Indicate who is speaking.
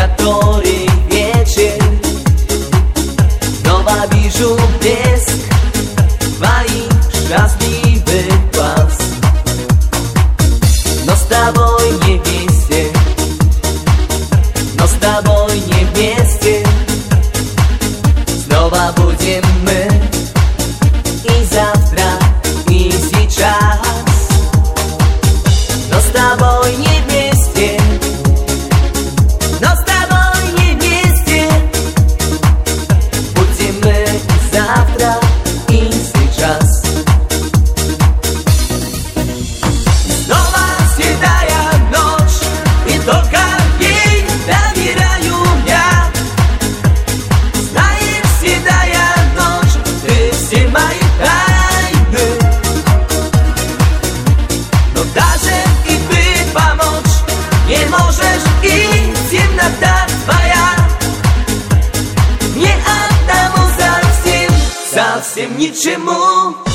Speaker 1: который вечер снова вижу блеск твоих счастливых глаз. Но с тобой не вместе, но с тобой не вместе. Снова будем мы и завтра, и сейчас. Но с тобой не вместе, но с тобой не вместе. Будем мы и завтра, и сейчас. Снова седая ночь, и только ей доверяю я. Знаешь, седая ночь, ты все мои тайны. Но даже и ты помочь не можешь, и темнота твоя мне одному совсем, совсем ничему.